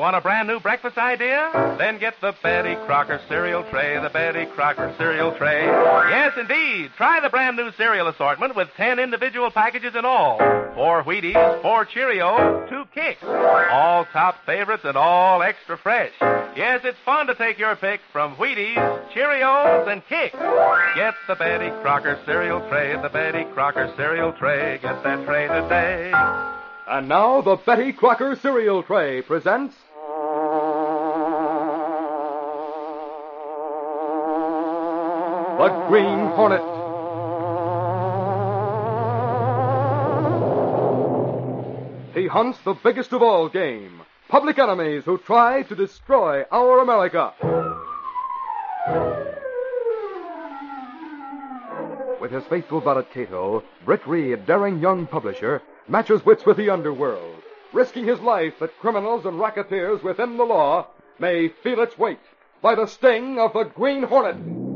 want a brand new breakfast idea? Then get the Betty Crocker cereal tray, the Betty Crocker cereal tray. Yes, indeed. Try the brand new cereal assortment with 10 individual packages in all. 4 Wheaties, 4 Cheerios, 2 Kicks. All top favorites and all extra fresh. Yes, it's fun to take your pick from Wheaties, Cheerios, and Kicks. Get the Betty Crocker cereal tray, the Betty Crocker cereal tray. Get that tray today. And now the Betty Crocker cereal tray presents The Green Hornet. He hunts the biggest of all game, public enemies who try to destroy our America. With his faithful valet Cato, Britt Reed, daring young publisher, matches wits with the underworld, risking his life that criminals and racketeers within the law may feel its weight by the sting of the Green Hornet.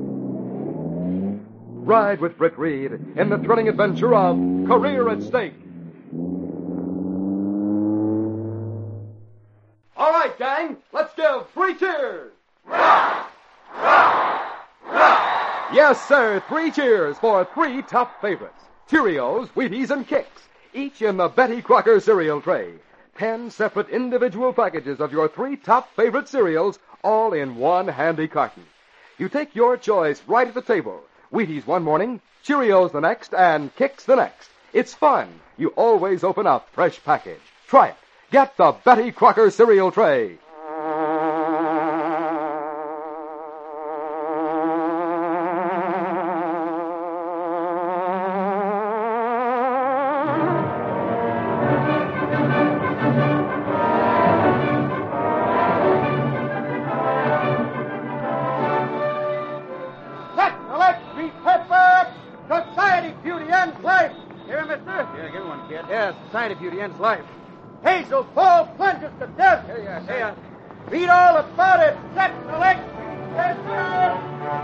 Ride with Britt Reed in the thrilling adventure of Career at Stake. All right, gang, let's give 3 cheers. Rah! Rah! Rah! Yes, sir, 3 cheers for 3 top favorites. Cheerios, Wheaties, and Kicks. Each in the Betty Crocker cereal tray. 10 separate individual packages of your 3 top favorite cereals, all in one handy carton. You take your choice right at the table. Wheaties one morning, Cheerios the next, and Kicks the next. It's fun. You always open a fresh package. Try it. Get the Betty Crocker cereal tray. Society Beauty ends life. Hazel Ball plunges to death. Here. Read all about it. Set, select. Yes, sir.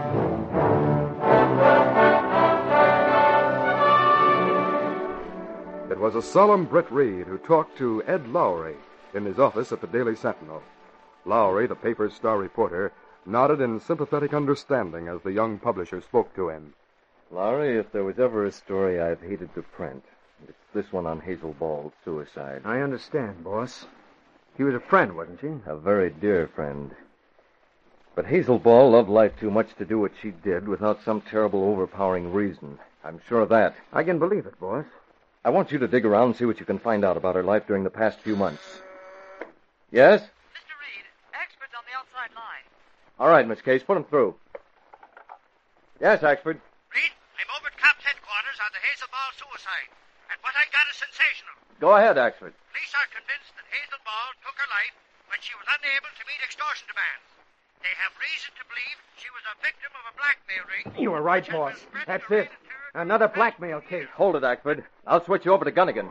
It was a solemn Britt Reed who talked to Ed Lowry in his office at the Daily Sentinel. Lowry, the paper's star reporter, nodded in sympathetic understanding as the young publisher spoke to him. Lowry, if there was ever a story I've hated to print, it's this one on Hazel Ball's suicide. I understand, boss. He was a friend, wasn't he? A very dear friend. But Hazel Ball loved life too much to do what she did without some terrible, overpowering reason. I'm sure of that. I can believe it, boss. I want you to dig around and see what you can find out about her life during the past few months. Yes? Mr. Reed, Axford's on the outside line. All right, Miss Case, put him through. Yes, Axford. Reed, I'm over at Cops headquarters on the Hazel Ball suicide. And what I got is sensational. Go ahead, Axford. Police are convinced that Hazel Ball took her life when she was unable to meet extortion demands. They have reason to believe she was a victim of a blackmail ring. You were right, boss. That's it. Another blackmail case. Hold it, Axford. I'll switch you over to Gunnigan.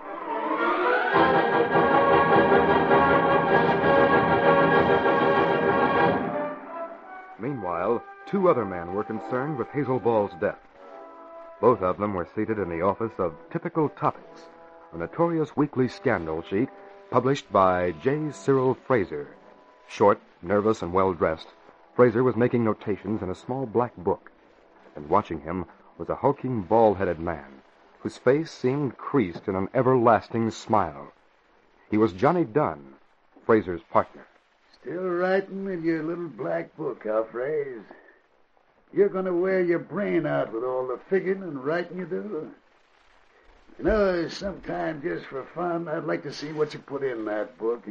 Meanwhile, 2 other men were concerned with Hazel Ball's death. Both of them were seated in the office of Typical Topics, a notorious weekly scandal sheet published by J. Cyril Fraser. Short, nervous, and well-dressed, Fraser was making notations in a small black book, and watching him was a hulking, bald-headed man, whose face seemed creased in an everlasting smile. He was Johnny Dunn, Fraser's partner. Still writing in your little black book, huh, Fraser? You're going to wear your brain out with all the figuring and writing you do. You know, sometimes just for fun, I'd like to see what you put in that book.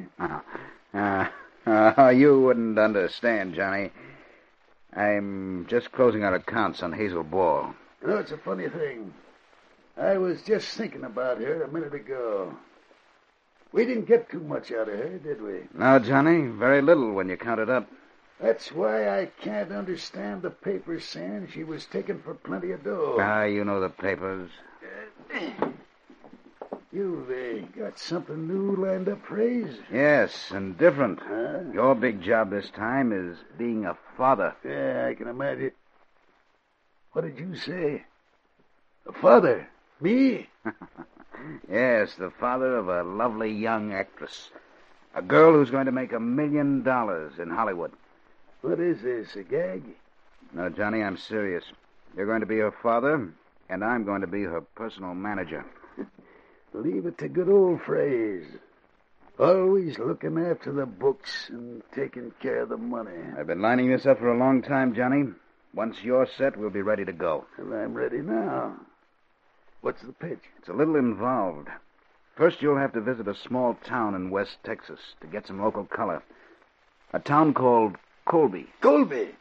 You wouldn't understand, Johnny. I'm just closing out accounts on Hazel Ball. You know, it's a funny thing. I was just thinking about her a minute ago. We didn't get too much out of her, did we? No, Johnny, very little when you count it up. That's why I can't understand the papers saying she was taken for plenty of dough. You know the papers. You've got something new lined up, Fraser? Yes, and different. Huh? Your big job this time is being a father. Yeah, I can imagine. What did you say? A father? Me? Yes, the father of a lovely young actress. A girl who's going to make $1 million in Hollywood. What is this, a gag? No, Johnny, I'm serious. You're going to be her father, and I'm going to be her personal manager. Leave it to good old Fraze. Always looking after the books and taking care of the money. I've been lining this up for a long time, Johnny. Once you're set, we'll be ready to go. Well, I'm ready now. What's the pitch? It's a little involved. First, you'll have to visit a small town in West Texas to get some local color. A town called Colby. Colby!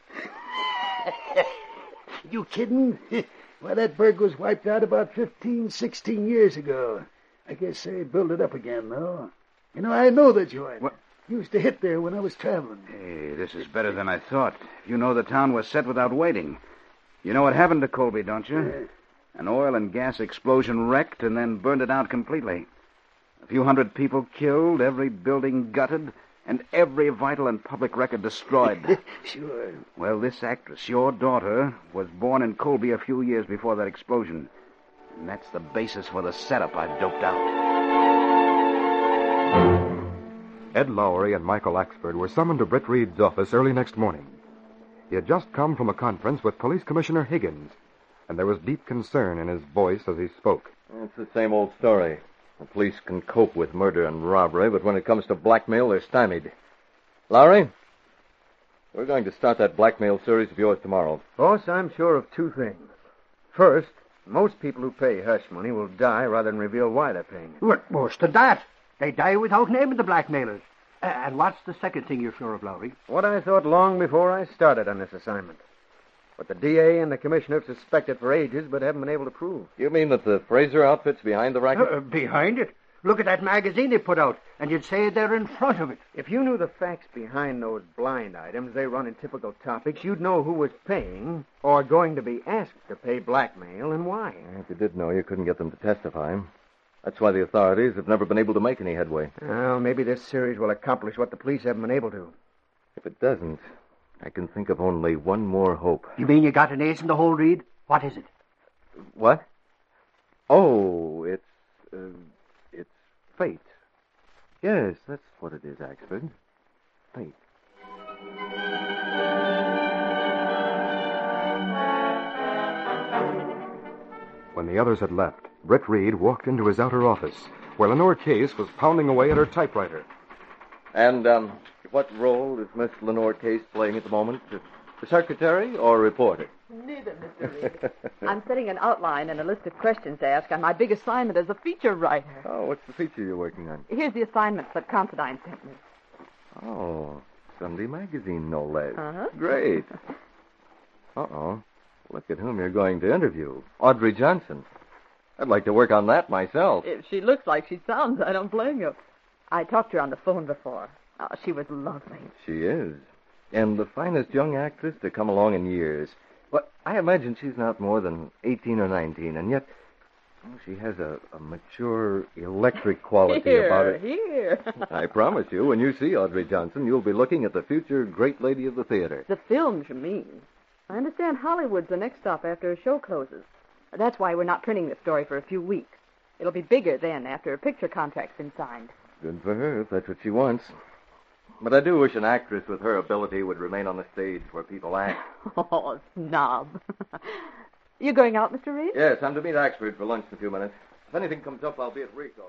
You kidding? Why, that burg was wiped out about 15, 16 years ago. I guess they built it up again, though. You know, I know the joint. What? Used to hit there when I was traveling. Hey, this is better than I thought. You know the town was set without waiting. You know what happened to Colby, don't you? An oil and gas explosion wrecked and then burned it out completely. A few hundred people killed, every building gutted, and every vital and public record destroyed. Sure. Well, this actress, your daughter, was born in Colby a few years before that explosion. And that's the basis for the setup I've doped out. Ed Lowry and Michael Axford were summoned to Britt Reed's office early next morning. He had just come from a conference with Police Commissioner Higgins, and there was deep concern in his voice as he spoke. It's the same old story. The police can cope with murder and robbery, but when it comes to blackmail, they're stymied. Lowry, we're going to start that blackmail series of yours tomorrow. Boss, I'm sure of two things. First, most people who pay hush money will die rather than reveal why they're paying it. What, worse than that? They die without naming the blackmailers. And what's the second thing you're sure of, Lowry? What I thought long before I started on this assignment. What the DA and the commissioner have suspected for ages but haven't been able to prove. You mean that the Fraser outfit's behind the racket? Behind it? Look at that magazine they put out, and you'd say they're in front of it. If you knew the facts behind those blind items they run in typical topics, you'd know who was paying or going to be asked to pay blackmail and why. If you did know, you couldn't get them to testify. That's why the authorities have never been able to make any headway. Well, maybe this series will accomplish what the police haven't been able to. If it doesn't, I can think of only one more hope. You mean you got an ace in the hole, Reed? What is it? What? Oh, it's fate. Yes, that's what it is, Axford. Fate. When the others had left, Britt Reed walked into his outer office, where Lenore Case was pounding away at her typewriter. And, what role is Miss Lenore Case playing at the moment? The secretary or reporter? Neither, Mr. Reed. I'm setting an outline and a list of questions to ask on my big assignment as a feature writer. Oh, what's the feature you're working on? Here's the assignment that Considine sent me. Oh, Sunday Magazine, no less. Uh-huh. Great. Uh-oh. Look at whom you're going to interview. Audrey Johnson. I'd like to work on that myself. If she looks like she sounds, I don't blame you. I talked to her on the phone before. Oh, she was lovely. She is. And the finest young actress to come along in years. Well, I imagine she's not more than 18 or 19, and yet she has a mature, electric quality about her. Here. I promise you, when you see Audrey Johnson, you'll be looking at the future great lady of the theater. The films, you mean? I understand Hollywood's the next stop after a show closes. That's why we're not printing the story for a few weeks. It'll be bigger then after a picture contract's been signed. Good for her, if that's what she wants. But I do wish an actress with her ability would remain on the stage where people act. Oh, snob. You going out, Mr. Reed? Yes, I'm to meet Axford for lunch in a few minutes. If anything comes up, I'll be at Rico's.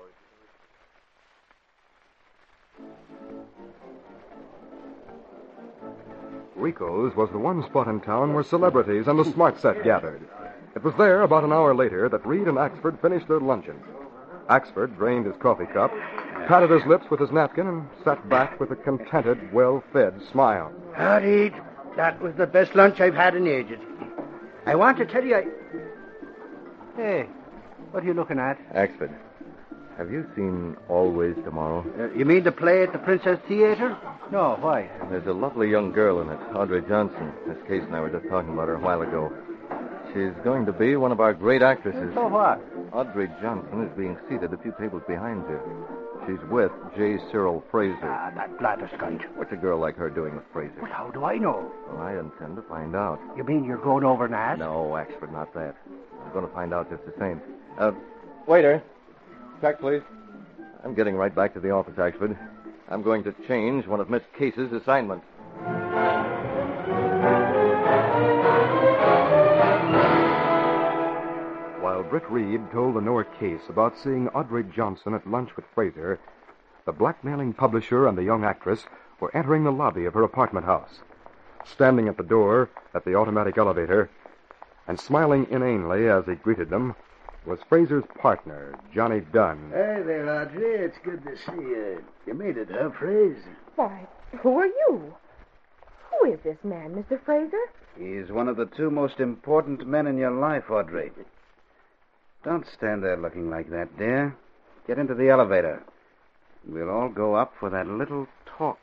Rico's was the one spot in town where celebrities and the smart set gathered. It was there about an hour later that Reed and Axford finished their luncheon. Axford drained his coffee cup, patted his lips with his napkin, and sat back with a contented, well-fed smile. Reed, that was the best lunch I've had in ages. I want to tell you, Hey, what are you looking at? Axford, have you seen Always Tomorrow? You mean the play at the Princess Theater? No, why? There's a lovely young girl in it, Audrey Johnson. Miss Case and I were just talking about her a while ago. She's going to be one of our great actresses. So what? Audrey Johnson is being seated a few tables behind her. She's with J. Cyril Fraser. Ah, that blatherskite. What's a girl like her doing with Fraser? Well, how do I know? Well, I intend to find out. You mean you're going over and ask? No, Axford, not that. I'm going to find out just the same. Waiter. Check, please. I'm getting right back to the office, Axford. I'm going to change one of Miss Case's assignments. While Britt Reed told Lenore Case about seeing Audrey Johnson at lunch with Fraser, the blackmailing publisher and the young actress were entering the lobby of her apartment house. Standing at the door at the automatic elevator and smiling inanely as he greeted them was Fraser's partner, Johnny Dunn. Hey there, Audrey. It's good to see you. You made it, huh, Fraser? Why, who are you? Who is this man, Mr. Fraser? He's one of the two most important men in your life, Audrey. Don't stand there looking like that, dear. Get into the elevator. We'll all go up for that little talk.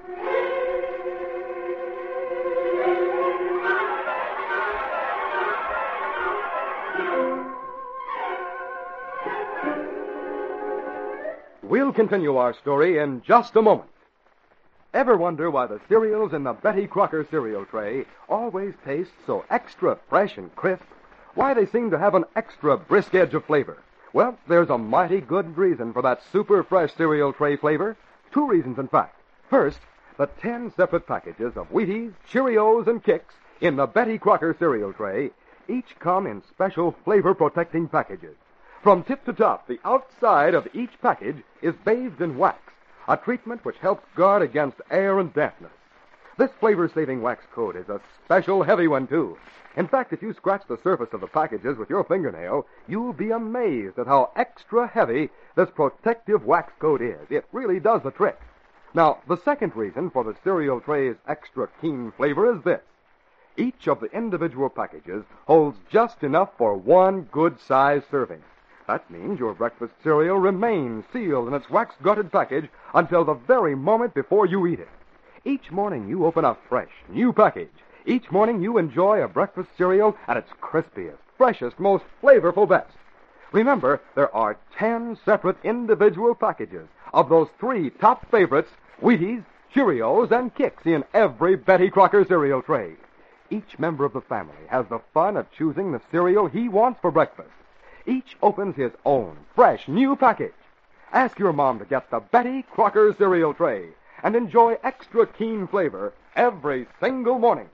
We'll continue our story in just a moment. Ever wonder why the cereals in the Betty Crocker cereal tray always taste so extra fresh and crisp? Why they seem to have an extra brisk edge of flavor? Well, there's a mighty good reason for that super fresh cereal tray flavor. 2 reasons, in fact. First, the 10 separate packages of Wheaties, Cheerios, and Kix in the Betty Crocker cereal tray each come in special flavor-protecting packages. From tip to top, the outside of each package is bathed in wax, a treatment which helps guard against air and dampness. This flavor-saving wax coat is a special heavy one, too. In fact, if you scratch the surface of the packages with your fingernail, you'll be amazed at how extra heavy this protective wax coat is. It really does the trick. Now, the second reason for the cereal tray's extra keen flavor is this. Each of the individual packages holds just enough for one good-sized serving. That means your breakfast cereal remains sealed in its wax-gutted package until the very moment before you eat it. Each morning you open a fresh, new package. Each morning you enjoy a breakfast cereal at its crispiest, freshest, most flavorful best. Remember, there are 10 separate individual packages of those 3 top favorites, Wheaties, Cheerios, and Kix in every Betty Crocker cereal tray. Each member of the family has the fun of choosing the cereal he wants for breakfast. Each opens his own fresh, new package. Ask your mom to get the Betty Crocker cereal tray and enjoy extra keen flavor every single morning.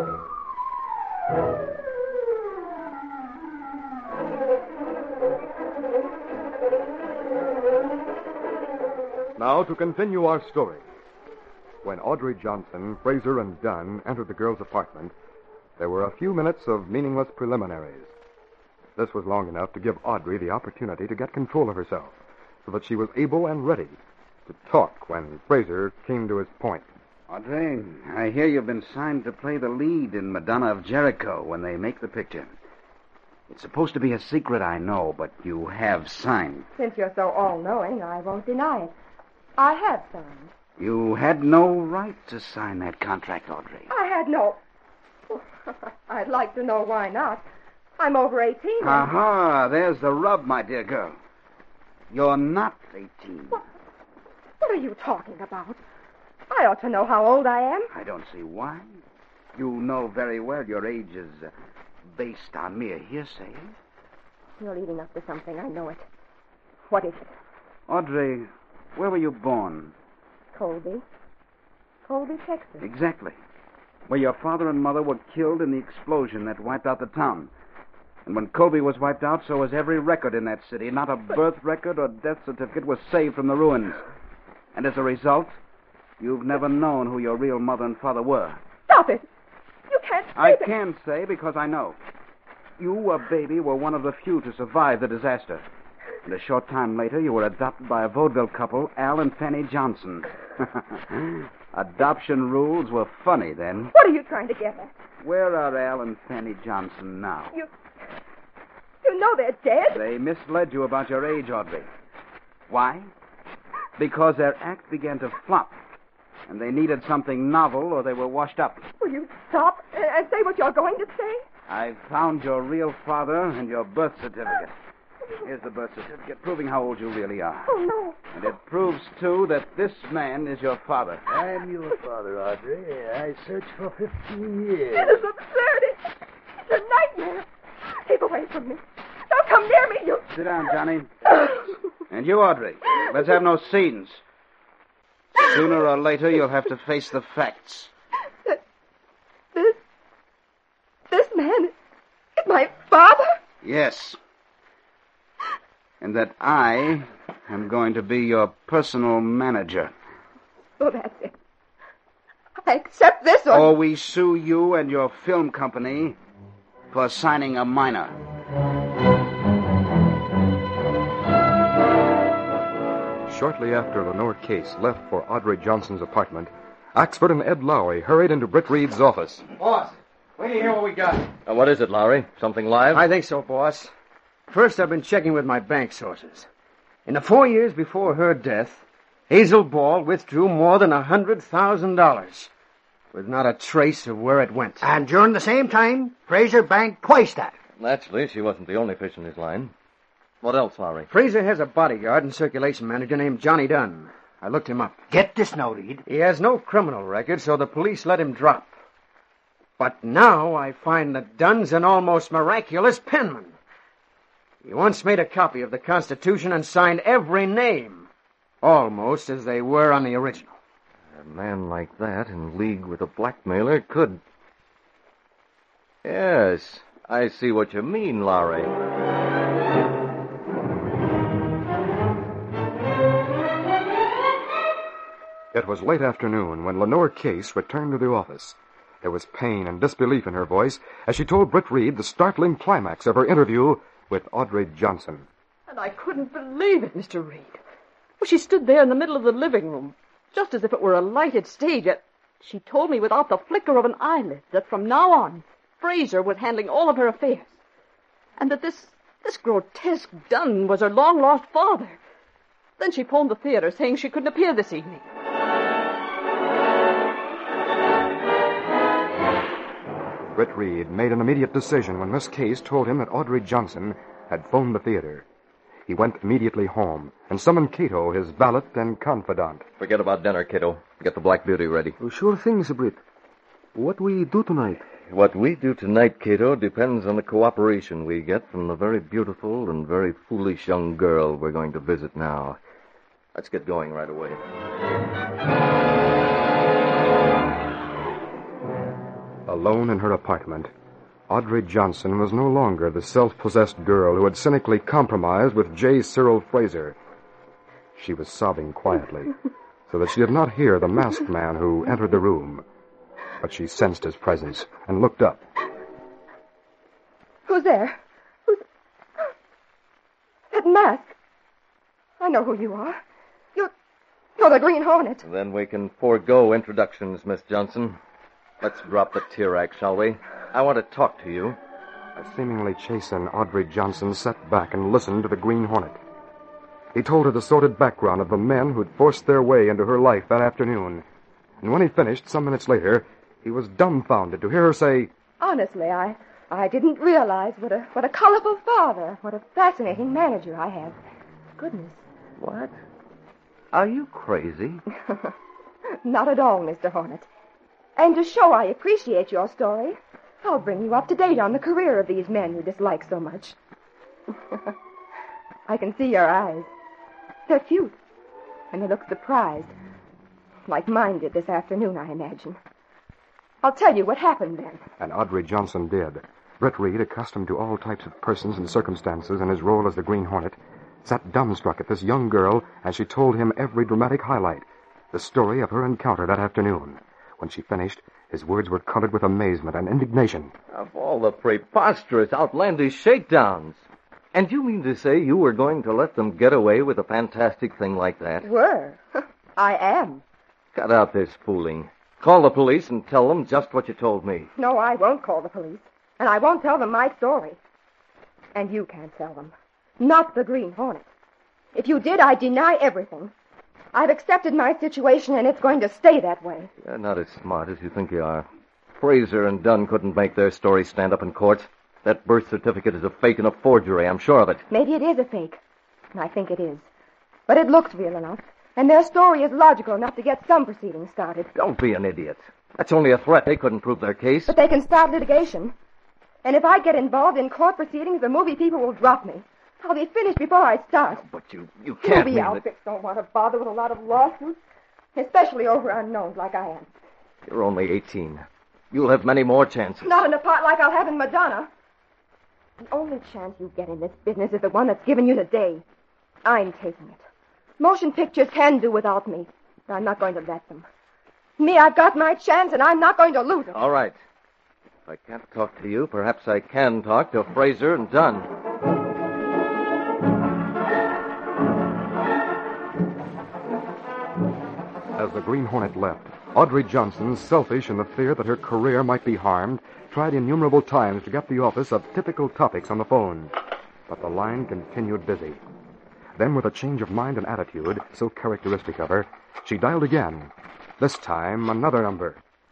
Now to continue our story. When Audrey Johnson, Fraser, and Dunn entered the girl's apartment, there were a few minutes of meaningless preliminaries. This was long enough to give Audrey the opportunity to get control of herself, so that she was able and ready to talk when Fraser came to his point. Audrey, I hear you've been signed to play the lead in Madonna of Jericho when they make the picture. It's supposed to be a secret, I know, but you have signed. Since you're so all-knowing, I won't deny it. I have signed. You had no right to sign that contract, Audrey. I had no... I'd like to know why not. I'm over 18. Aha, there's the rub, my dear girl. You're not 18. What are you talking about? I ought to know how old I am. I don't see why. You know very well your age is based on mere hearsay. You're leading up to something, I know it. What is it? Audrey, where were you born? Colby, Texas. Exactly. Where your father and mother were killed in the explosion that wiped out the town. And when Colby was wiped out, so was every record in that city. Not a birth record or death certificate was saved from the ruins. And as a result, you've never known who your real mother and father were. Stop it! You can't say I that. can say because I know. You, a baby, were one of the few to survive the disaster. And a short time later, you were adopted by a vaudeville couple, Al and Fanny Johnson. Adoption rules were funny then. What are you trying to get at? Where are Al and Fanny Johnson now? You know they're dead. They misled you about your age, Audrey. Why? Because their act began to flop. And they needed something novel or they were washed up. Will you stop and say what you're going to say? I found your real father and your birth certificate. Here's the birth certificate proving how old you really are. Oh, no. And it proves, too, that this man is your father. I'm your father, Audrey. I searched for 15 years. It is absurd. It's a nightmare. Keep away from me. Don't come near me, you... Sit down, Johnny. And you, Audrey. Let's have no scenes. Sooner or later, you'll have to face the facts. This man is my father? Yes. And that I am going to be your personal manager. Oh, that's it. I accept this Or we sue you and your film company for signing a minor. Shortly after Lenore Case left for Audrey Johnson's apartment, Axford and Ed Lowry hurried into Britt Reed's office. Boss, wait till you hear what we got. What is it, Lowry? Something live? I think so, boss. First, I've been checking with my bank sources. In the 4 years before her death, Hazel Ball withdrew more than $100,000 with not a trace of where it went. And during the same time, Fraser banked twice that. Naturally, she wasn't the only fish in his line. What else, Lowry? Fraser has a bodyguard and circulation manager named Johnny Dunn. I looked him up. Get this now, Reed. He has no criminal record, so the police let him drop. But now I find that Dunn's an almost miraculous penman. He once made a copy of the Constitution and signed every name, almost as they were on the original. A man like that in league with a blackmailer could... Yes, I see what you mean, Lowry. It was late afternoon when Lenore Case returned to the office. There was pain and disbelief in her voice as she told Britt Reed the startling climax of her interview with Audrey Johnson. And I couldn't believe it, Mr. Reed. Well, she stood there in the middle of the living room, just as if it were a lighted stage. She told me without the flicker of an eyelid that from now on, Fraser was handling all of her affairs. And that this grotesque Dunn was her long-lost father. Then she phoned the theater saying she couldn't appear this evening. Britt Reed made an immediate decision when Miss Case told him that Audrey Johnson had phoned the theater. He went immediately home and summoned Cato, his valet and confidant. Forget about dinner, Cato. Get the Black Beauty ready. Oh, sure thing, Sir Britt. What we do tonight? What we do tonight, Cato, depends on the cooperation we get from the very beautiful and very foolish young girl we're going to visit now. Let's get going right away. Alone in her apartment, Audrey Johnson was no longer the self-possessed girl who had cynically compromised with J. Cyril Fraser. She was sobbing quietly, so that she did not hear the masked man who entered the room. But she sensed his presence and looked up. Who's there? That mask. I know who you are. You're the Green Hornet. Then we can forego introductions, Miss Johnson. Let's drop the tear act, shall we? I want to talk to you. A seemingly chastened Audrey Johnson sat back and listened to the Green Hornet. He told her the sordid background of the men who'd forced their way into her life that afternoon. And when he finished, some minutes later, he was dumbfounded to hear her say, Honestly, I didn't realize what a colorful father, what a fascinating manager I have. Goodness. What? Are you crazy? Not at all, Mr. Hornet. And to show I appreciate your story, I'll bring you up to date on the career of these men you dislike so much. I can see your eyes. They're cute, and they look surprised. Like mine did this afternoon, I imagine. I'll tell you what happened then. And Audrey Johnson did. Britt Reed, accustomed to all types of persons and circumstances in his role as the Green Hornet, sat dumbstruck at this young girl as she told him every dramatic highlight, the story of her encounter that afternoon. When she finished, his words were colored with amazement and indignation. Of all the preposterous, outlandish shakedowns. And you mean to say you were going to let them get away with a fantastic thing like that? Were? I am. Cut out this fooling. Call the police and tell them just what you told me. No, I won't call the police. And I won't tell them my story. And you can't tell them. Not the Green Hornet. If you did, I'd deny everything. I've accepted my situation, and it's going to stay that way. You're not as smart as you think you are. Fraser and Dunn couldn't make their story stand up in court. That birth certificate is a fake and a forgery, I'm sure of it. Maybe it is a fake. I think it is. But it looks real enough. And their story is logical enough to get some proceedings started. Don't be an idiot. That's only a threat. They couldn't prove their case. But they can start litigation. And if I get involved in court proceedings, the movie people will drop me. I'll be finished before I start. But you can't Movie outfits don't want to bother with a lot of lawsuits. especially over unknowns like I am. You're only 18. You'll have many more chances. Not in a part like I'll have in Madonna. The only chance you get in this business is the one that's given you today. I'm taking it. Motion pictures can do without me. I'm not going to let them. Me, I've got my chance, and I'm not going to lose it. All right. If I can't talk to you, perhaps I can talk to Fraser and Dunn. As the Green Hornet left, Audrey Johnson, selfish in the fear that her career might be harmed, tried innumerable times to get the office of Typical Topics on the phone. But the line continued busy. Then, with a change of mind and attitude so characteristic of her, she dialed again. This time, another number.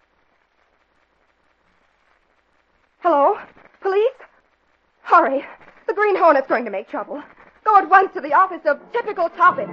Hello? Police? Hurry. The Green Hornet's going to make trouble. Go at once to the office of Typical Topics.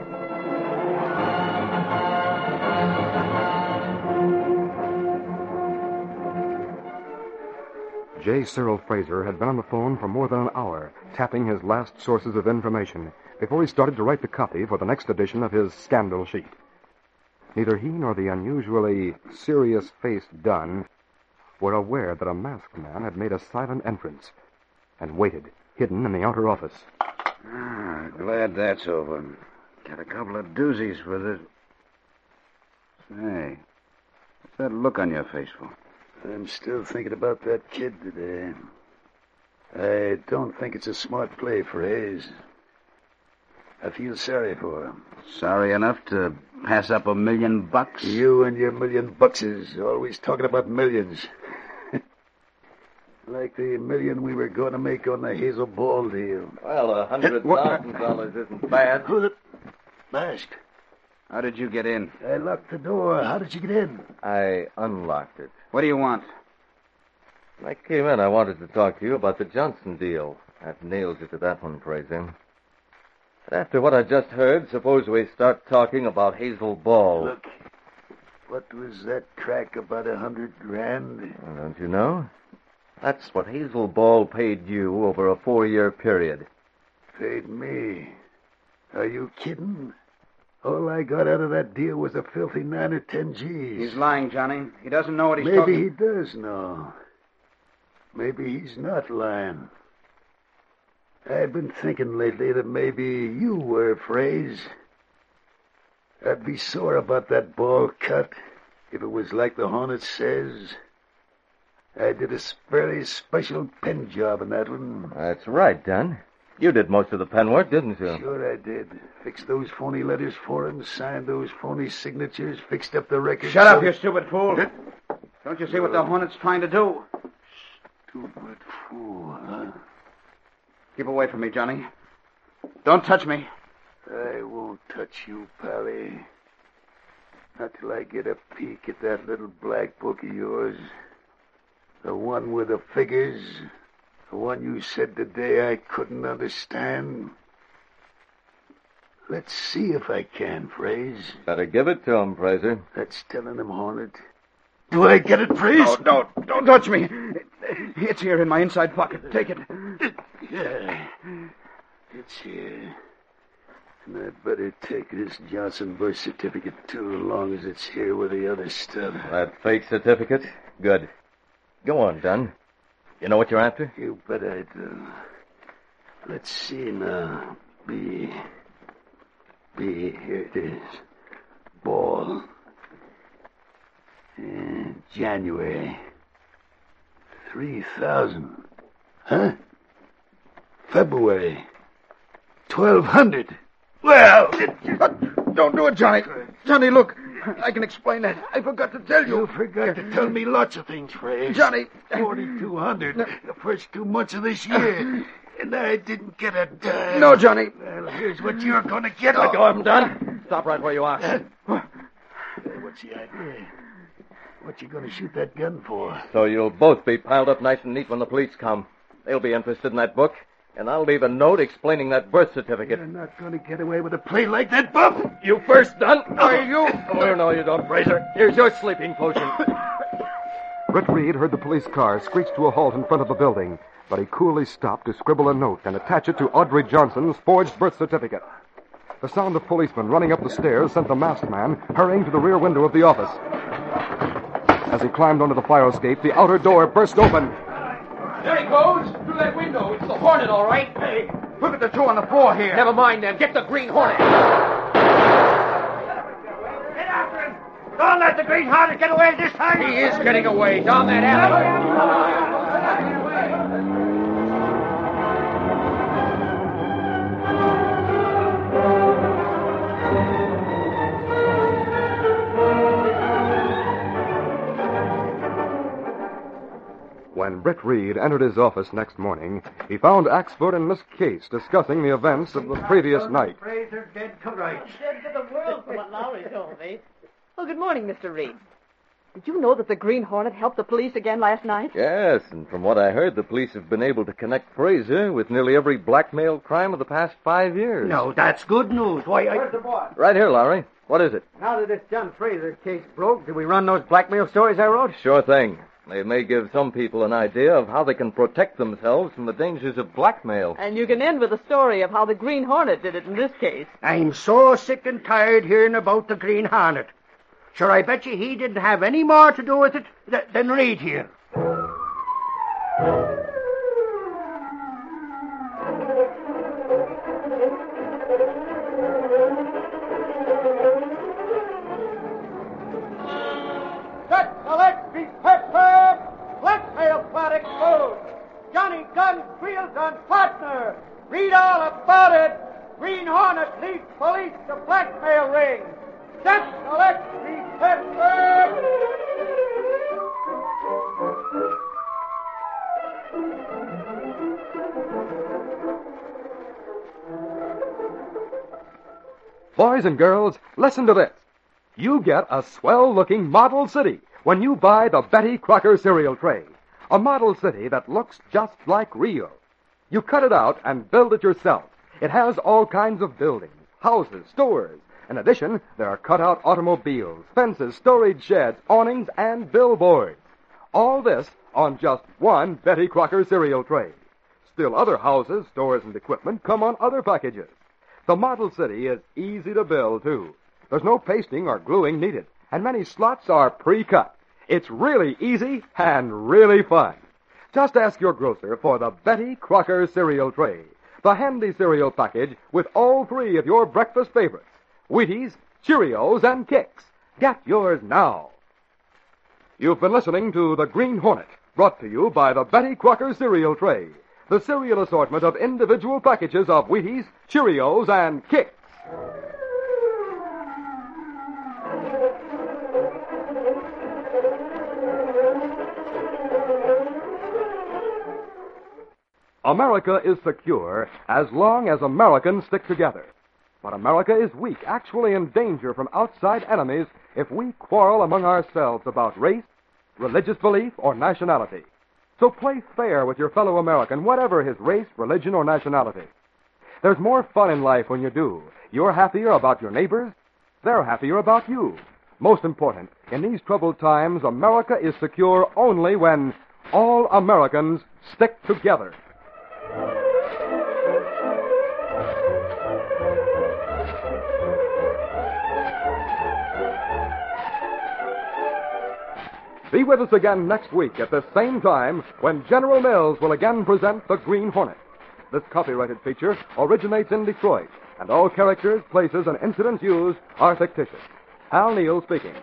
J. Cyril Fraser had been on the phone for more than an hour, tapping his last sources of information before he started to write the copy for the next edition of his scandal sheet. Neither he nor the unusually serious-faced Dunn were aware that a masked man had made a silent entrance and waited, hidden in the outer office. Glad that's over. Got a couple of doozies with it. Say, what's that look on your face for? I'm still thinking about that kid today. I don't think it's a smart play for Hayes. I feel sorry for him. Sorry enough to pass up $1 million? You and your $1,000,000 always talking about millions. Like the $1,000,000 we were going to make on the Hazel Ball deal. Well, $100,000 isn't bad. Who's it? Masked. How did you get in? I locked the door. How did you get in? I unlocked it. What do you want? When I came in, I wanted to talk to you about the Johnson deal. That nails you to that one, Fraser. But after what I just heard, suppose we start talking about Hazel Ball. Look, what was that crack about $100,000? Well, don't you know? That's what Hazel Ball paid you over a 4-year period. Paid me? Are you kidding? All I got out of that deal was a filthy 9 or 10 G's. He's lying, Johnny. He doesn't know what he's Maybe talking... he does know. Maybe he's not lying. I've been thinking lately that maybe you were, Fraze. I'd be sore about that ball cut if it was like the Hornet says. I did a very special pen job in that one. That's right, Dunn. You did most of the pen work, didn't you? Sure I did. Fixed those phony letters for him, signed those phony signatures, fixed up the records. Shut up, you stupid fool. Don't you see what the Hornet's trying to do? Stupid fool, huh? Keep away from me, Johnny. Don't touch me. I won't touch you, Pally. Not till I get a peek at that little black book of yours. The one with the figures. The one you said today I couldn't understand. Let's see if I can, Fraze. Better give it to him, Fraser. That's telling him, Hornet. Do I get it, Fraze? No, don't touch me. It's here in my inside pocket. Take it. Yeah, it's here. And I'd better take this Johnson birth certificate, too, as long as it's here with the other stuff. That fake certificate? Good. Go on, Dunn. You know what you're after? You bet I do. Let's see now. Here it is. Ball. January. 3,000. Huh? February. 1,200. Well, don't do it, Johnny. Johnny, look. I can explain that. I forgot to tell you. You forgot to tell me lots of things, Fraze. Johnny. 4,200 the first 2 months of this year. And I didn't get a dime. No, Johnny. Well, here's what you're going to get. Let go of him, Dunn. Stop right where you are. What's the idea? What you going to shoot that gun for? So you'll both be piled up nice and neat when the police come. They'll be interested in that book. And I'll leave a note explaining that birth certificate. You're not going to get away with a play like that, Buff. You first, Dunn. Oh, no, you don't, Fraser. Here's your sleeping potion. Britt Reed heard the police car screech to a halt in front of the building, but he coolly stopped to scribble a note and attach it to Audrey Johnson's forged birth certificate. The sound of policemen running up the stairs sent the masked man hurrying to the rear window of the office. As he climbed onto the fire escape, the outer door burst open. There he goes, through that window. It's the Hornet, all right. Hey, look at the two on the floor here. Never mind them. Get the Green Hornet. Get after him! Don't let the Green Hornet get away this time! He is getting away down that alley. When Britt Reed entered his office next morning, he found Axford and Miss Case discussing the events of the previous night. Fraser dead to rights. Dead to the world from what Lowry told me. Oh, good morning, Mr. Reed. Did you know that the Green Hornet helped the police again last night? Yes, and from what I heard, the police have been able to connect Fraser with nearly every blackmail crime of the past 5 years. No, that's good news. Why, Where's the boss? Right here, Lowry. What is it? Now that this John Fraser case broke, did we run those blackmail stories I wrote? Sure thing. They may give some people an idea of how they can protect themselves from the dangers of blackmail. And you can end with a story of how the Green Hornet did it in this case. I'm so sick and tired hearing about the Green Hornet. Sure, I bet you he didn't have any more to do with it than Reed here. Set electric pepper! Blackmail plot exposed! Johnny Gunn Fields on partner! Read all about it! Green Hornet leads police to blackmail ring! Set electric pepper! Boys and girls, listen to this. You get a swell-looking model city when you buy the Betty Crocker cereal tray. A model city that looks just like real. You cut it out and build it yourself. It has all kinds of buildings, houses, stores. In addition, there are cut-out automobiles, fences, storage sheds, awnings, and billboards. All this on just one Betty Crocker cereal tray. Still other houses, stores, and equipment come on other packages. The model city is easy to build, too. There's no pasting or gluing needed, and many slots are pre-cut. It's really easy and really fun. Just ask your grocer for the Betty Crocker cereal tray, the handy cereal package with all three of your breakfast favorites, Wheaties, Cheerios, and Kix. Get yours now. You've been listening to The Green Hornet, brought to you by the Betty Crocker cereal tray, the cereal assortment of individual packages of Wheaties, Cheerios, and Kix. America is secure as long as Americans stick together. But America is weak, actually in danger from outside enemies, if we quarrel among ourselves about race, religious belief, or nationality. So play fair with your fellow American, whatever his race, religion, or nationality. There's more fun in life when you do. You're happier about your neighbors. They're happier about you. Most important, in these troubled times, America is secure only when all Americans stick together. Be with us again next week at the same time when General Mills will again present The Green Hornet. This copyrighted feature originates in Detroit, and all characters, places, and incidents used are fictitious. Hal Neal speaking.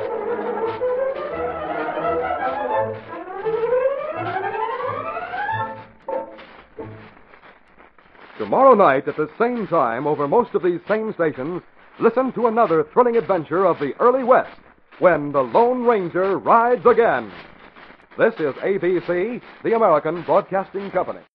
Tomorrow night at the same time over most of these same stations, listen to another thrilling adventure of the early West when the Lone Ranger rides again. This is ABC, the American Broadcasting Company.